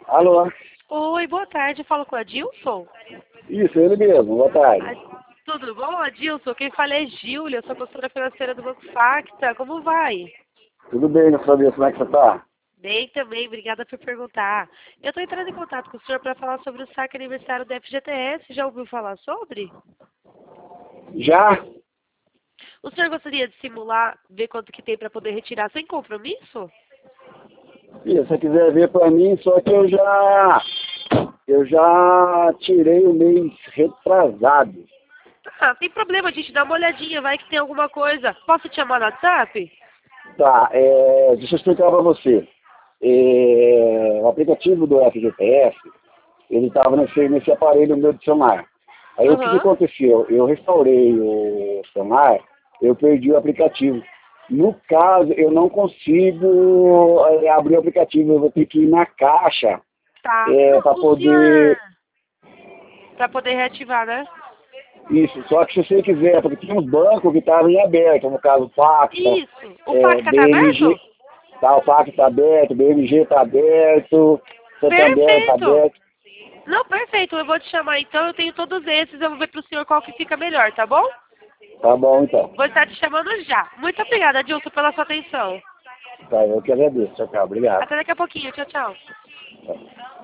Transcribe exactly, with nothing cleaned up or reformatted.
Alô? Oi, boa tarde. Eu falo com o Adilson? Isso, ele mesmo. Boa tarde. A- Tudo bom, Adilson? Quem fala é Júlia, eu sou consultora financeira do Banco Facta. Como vai? Tudo bem, meu Deus, como é que você tá? Bem também, obrigada por perguntar. Eu estou entrando em contato com o senhor para falar sobre o saque aniversário do F G T S. Já ouviu falar sobre? Já? O senhor gostaria de simular, ver quanto que tem para poder retirar sem compromisso? Se você quiser ver pra mim, só que eu já... Eu já tirei o mês retrasado. Ah, tem problema, a gente dá uma olhadinha, vai que tem alguma coisa. Posso te chamar no WhatsApp? Tá, é, deixa eu explicar pra você. É, o aplicativo do F G T S, ele estava nesse, nesse aparelho meu de celular. Aí o que, que Aham. aconteceu? Eu restaurei o celular, eu perdi o aplicativo. No caso, eu não consigo é, abrir o aplicativo, eu vou ter que ir na caixa Tá. é, Não, para o senhor... poder... Para poder reativar, né? Isso, só que se você quiser, porque tinha uns bancos que estavam em aberto, no caso o Pacta, Isso. O é, Facta tá B M G, aberto? tá, o Pacta está aberto, B M G está aberto, Santander está Perfeito. aberto. Não, perfeito. Eu vou te chamar então. Eu tenho todos esses. Eu vou ver pro senhor qual que fica melhor, tá bom? Tá bom então. Vou estar te chamando já. Muito obrigada, Adilson, pela sua atenção. Tá, eu que agradeço. Tchau, tchau. Obrigado. Até daqui a pouquinho. Tchau, tchau. Tchau.